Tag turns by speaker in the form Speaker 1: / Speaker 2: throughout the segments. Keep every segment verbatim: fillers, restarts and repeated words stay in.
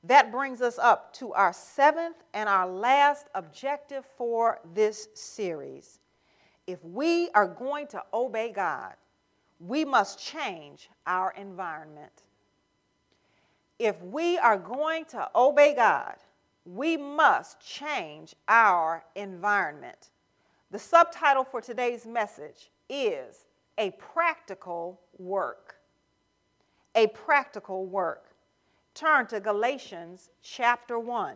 Speaker 1: that brings us up to our seventh and our last objective for this series. If we are going to obey God, we must change our environment. If we are going to obey God, we must change our environment. The subtitle for today's message is A Practical Work. A practical work. Turn to Galatians chapter one.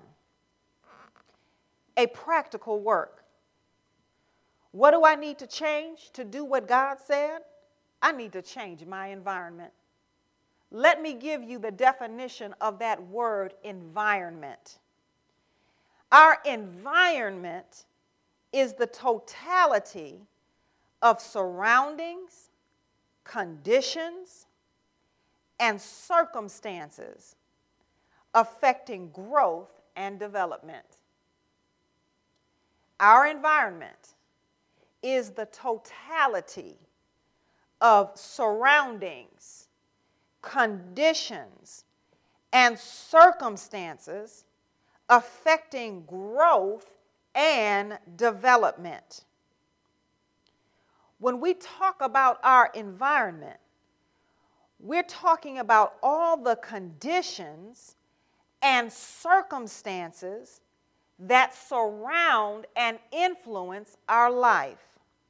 Speaker 1: A practical work. What do I need to change to do what God said? I need to change my environment. Let me give you the definition of that word environment. Our environment is the totality of surroundings, conditions, and circumstances affecting growth and development. Our environment is the totality of surroundings, conditions, and circumstances affecting growth and development. When we talk about our environment, we're talking about all the conditions and circumstances that surround and influence our life.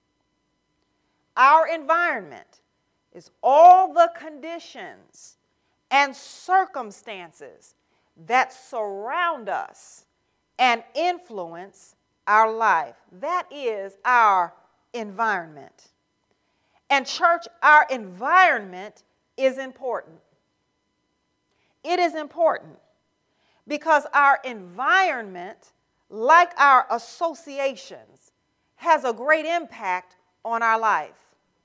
Speaker 1: Our environment is all the conditions and circumstances that surround us and influence our life. That is our environment. And church, our environment is important. It is important because our environment, like our associations, has a great impact on our life.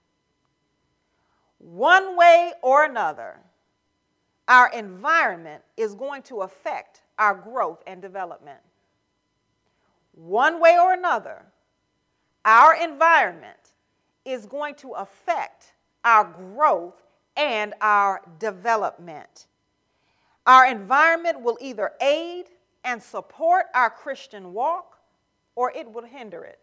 Speaker 1: One way or another, our environment is going to affect our growth and development. One way or another, our environment is going to affect our growth and our development. Our environment will either aid and support our Christian walk, or it will hinder it.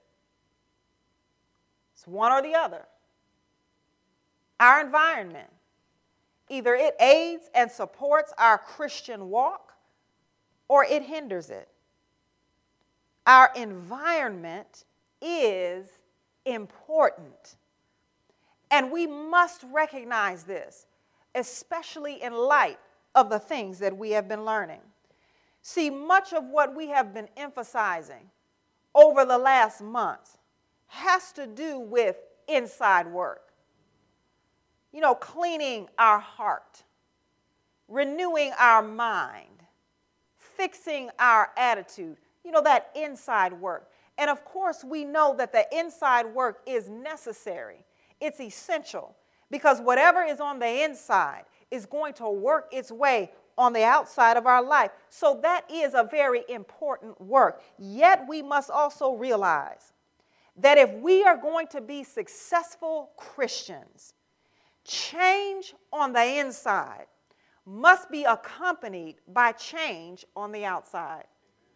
Speaker 1: It's one or the other. Our environment, either it aids and supports our Christian walk, or it hinders it. Our environment is important. And we must recognize this, especially in light of the things that we have been learning. See, much of what we have been emphasizing over the last months has to do with inside work. You know, cleaning our heart, renewing our mind, fixing our attitude, you know, that inside work. And of course, we know that the inside work is necessary. It's essential because whatever is on the inside is going to work its way on the outside of our life. So that is a very important work. Yet we must also realize that if we are going to be successful Christians, change on the inside must be accompanied by change on the outside.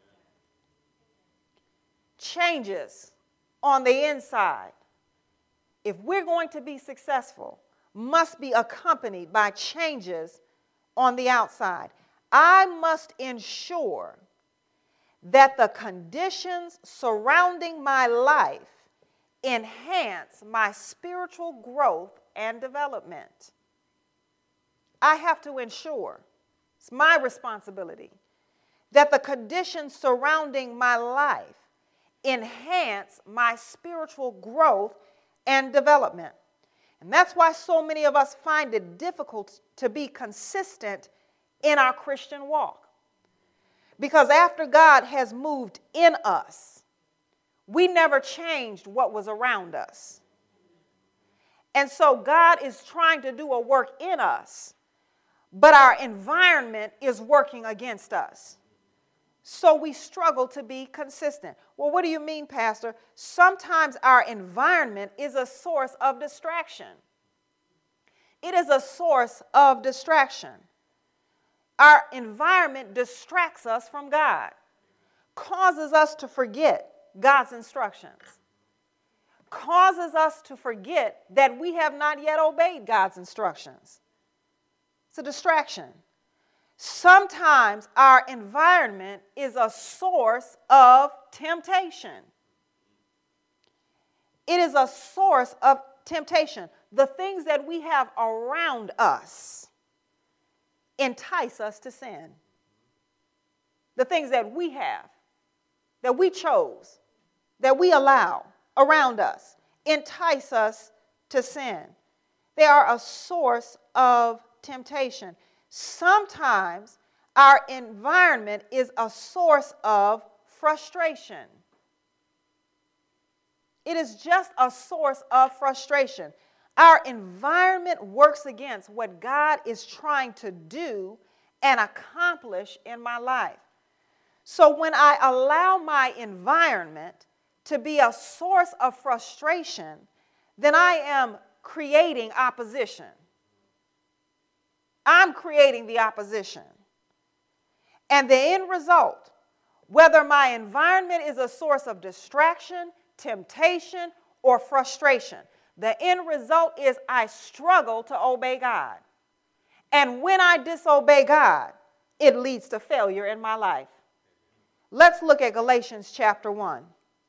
Speaker 1: Changes on the inside, if we're going to be successful, must be accompanied by changes on the outside. I must ensure that the conditions surrounding my life enhance my spiritual growth and development. I have to ensure, it's my responsibility, that the conditions surrounding my life enhance my spiritual growth and development. And that's why so many of us find it difficult to be consistent in our Christian walk. Because after God has moved in us, we never changed what was around us. And so God is trying to do a work in us, but our environment is working against us. So we struggle to be consistent. Well, what do you mean, Pastor? Sometimes our environment is a source of distraction. It is a source of distraction. our environment distracts us from God, causes us to forget God's instructions, causes us to forget that we have not yet obeyed God's instructions. It's a distraction. Sometimes our environment is a source of temptation. It is a source of temptation. The things that we have around us entice us to sin. The things that we have, that we chose, that we allow around us, entice us to sin. They are a source of temptation. Sometimes our environment is a source of frustration. It is just a source of frustration. Our environment works against what God is trying to do and accomplish in my life. So when I allow my environment to be a source of frustration, then I am creating opposition. I'm creating the opposition. And the end result, whether my environment is a source of distraction, temptation, or frustration, the end result is I struggle to obey God. And when I disobey God, it leads to failure in my life. Let's look at Galatians chapter one.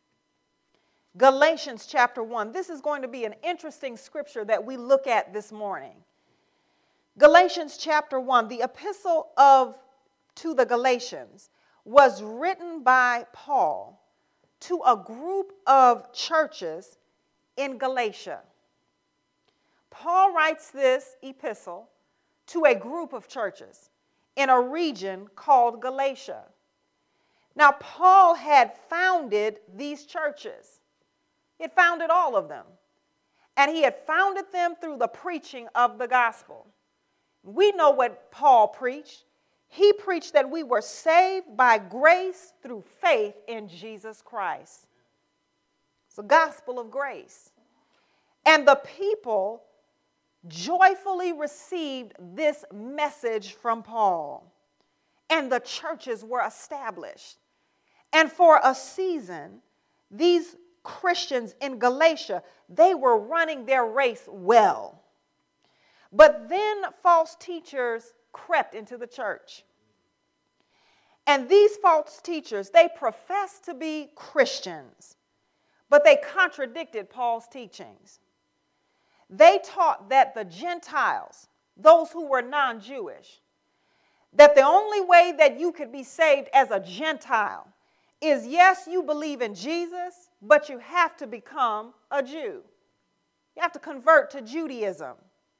Speaker 1: Galatians chapter one. This is going to be an interesting scripture that we look at this morning. Galatians chapter one, the epistle of to the Galatians was written by Paul to a group of churches in Galatia. Paul writes this epistle to a group of churches in a region called Galatia. Now, Paul had founded these churches. He had founded all of them. And he had founded them through the preaching of the gospel. We know what Paul preached. He preached that we were saved by grace through faith in Jesus Christ. It's the gospel of grace. And the people joyfully received this message from Paul. And the churches were established. And for a season, these Christians in Galatia, they were running their race well. But then false teachers crept into the church. And these false teachers, they professed to be Christians, but they contradicted Paul's teachings. They taught that the Gentiles, those who were non-Jewish, that the only way that you could be saved as a Gentile is, yes, you believe in Jesus, but you have to become a Jew. You have to convert to Judaism.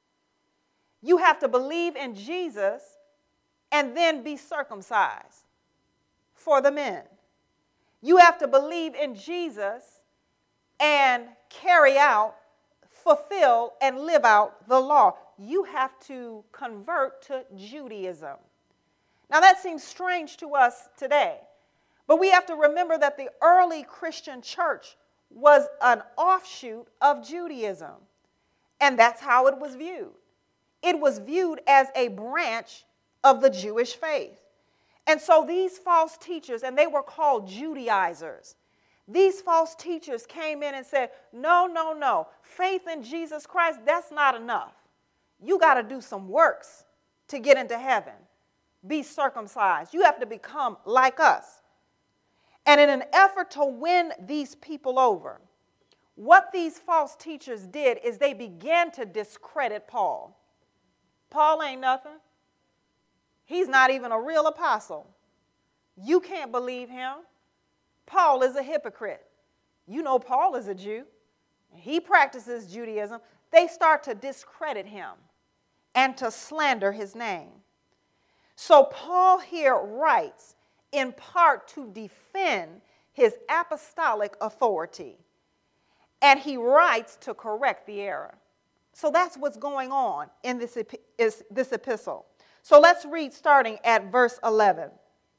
Speaker 1: You have to believe in Jesus and then be circumcised for the men. You have to believe in Jesus and carry out, fulfill, and live out the law. You have to convert to Judaism. Now that seems strange to us today, but we have to remember that the early Christian church was an offshoot of Judaism, and that's how it was viewed. It was viewed as a branch of the Jewish faith. And so these false teachers, and they were called Judaizers, these false teachers came in and said, no, no, no, faith in Jesus Christ, that's not enough. You got to do some works to get into heaven. Be circumcised. You have to become like us. And in an effort to win these people over, what these false teachers did is they began to discredit Paul. Paul ain't nothing. He's not even a real apostle. You can't believe him. Paul is a hypocrite. You know Paul is a Jew. He practices Judaism. They start to discredit him and to slander his name. So Paul here writes in part to defend his apostolic authority. And he writes to correct the error. So that's what's going on in this, is this epistle. So let's read starting at verse eleven.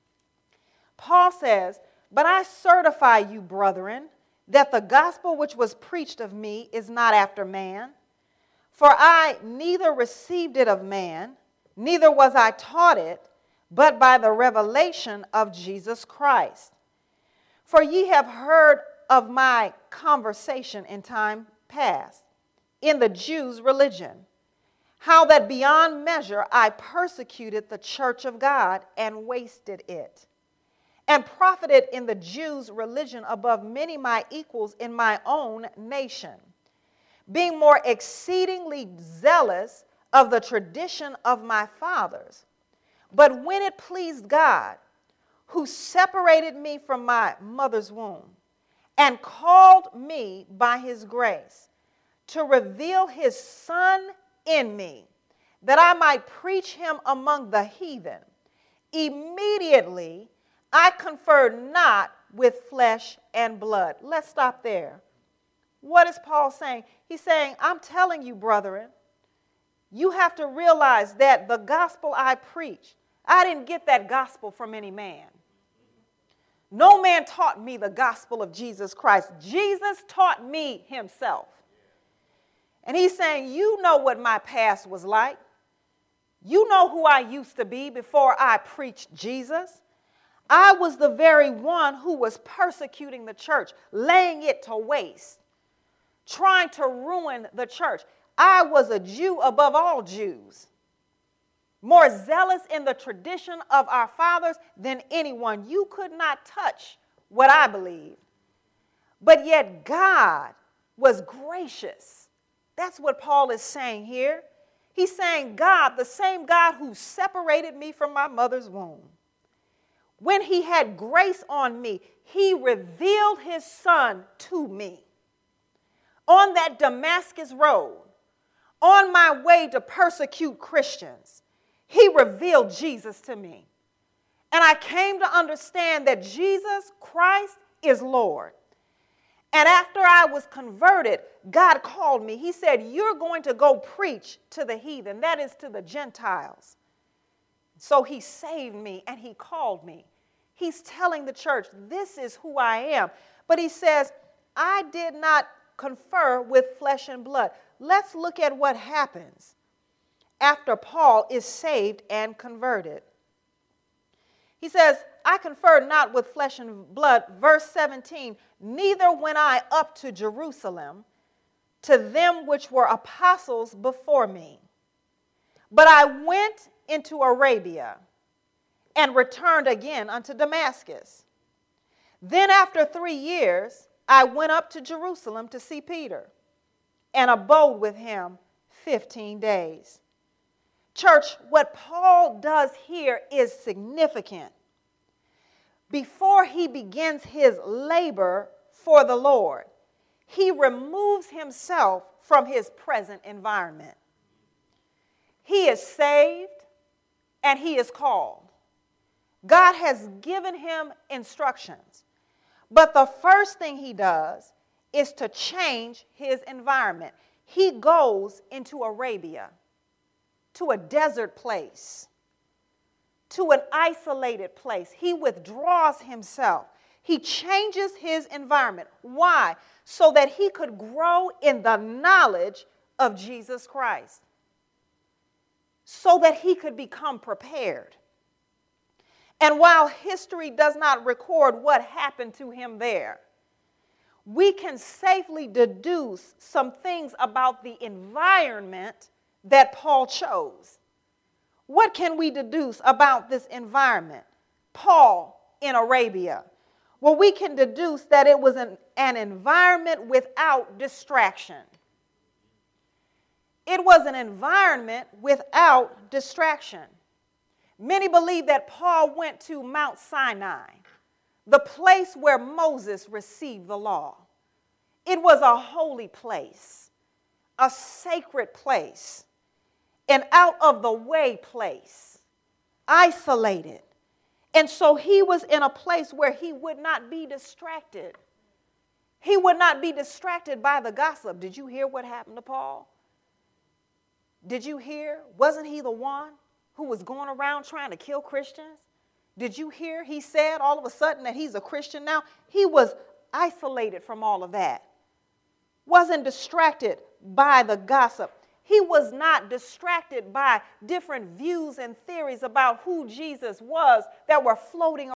Speaker 1: Paul says, "But I certify you, brethren, that the gospel which was preached of me is not after man. For I neither received it of man, neither was I taught it, but by the revelation of Jesus Christ. For ye have heard of my conversation in time past, in the Jews' religion, how that beyond measure I persecuted the church of God and wasted it, and profited in the Jews' religion above many my equals in my own nation, being more exceedingly zealous of the tradition of my fathers. But when it pleased God, who separated me from my mother's womb, and called me by his grace, to reveal his Son in me, that I might preach him among the heathen, immediately I conferred not with flesh and blood. Let's stop there. What is Paul saying? He's saying, I'm telling you, brethren, you have to realize that the gospel I preach, I didn't get that gospel from any man. No man taught me the gospel of Jesus Christ. Jesus taught me himself. And he's saying, you know what my past was like. You know who I used to be before I preached Jesus. I was the very one who was persecuting the church, laying it to waste, trying to ruin the church. I was a Jew above all Jews, more zealous in the tradition of our fathers than anyone. You could not touch what I believed. But yet God was gracious. That's what Paul is saying here. He's saying God, the same God who separated me from my mother's womb, when he had grace on me, he revealed his Son to me. On that Damascus road, on my way to persecute Christians, he revealed Jesus to me. And I came to understand that Jesus Christ is Lord. And after I was converted, God called me. He said, you're going to go preach to the heathen, that is to the Gentiles. So he saved me and he called me. He's telling the church, this is who I am. But he says, I did not confer with flesh and blood. Let's look at what happens after Paul is saved and converted. He says, I confer not with flesh and blood. Verse seventeen, neither went I up to Jerusalem to them which were apostles before me, but I went into Arabia and returned again unto Damascus. Then after three years, I went up to Jerusalem to see Peter and abode with him fifteen days. Church, what Paul does here is significant. Before he begins his labor for the Lord, he removes himself from his present environment. He is saved and he is called. God has given him instructions. But the first thing he does is to change his environment. He goes into Arabia, to a desert place, to an isolated place. He withdraws himself. He changes his environment. Why? So that he could grow in the knowledge of Jesus Christ. So that he could become prepared. And while history does not record what happened to him there, we can safely deduce some things about the environment that Paul chose. What can we deduce about this environment? Paul in Arabia. Well, we can deduce that it was an, an environment without distraction. It was an environment without distraction. Many believe that Paul went to Mount Sinai, the place where Moses received the law. It was a holy place, a sacred place, an out-of-the-way place, isolated. And so he was in a place where he would not be distracted. He would not be distracted by the gossip. Did you hear what happened to Paul? Did you hear? Wasn't he the one who was going around trying to kill Christians? Did you hear? He said all of a sudden that he's a Christian now. He was isolated from all of that. Wasn't distracted by the gossip. He was not distracted by different views and theories about who Jesus was that were floating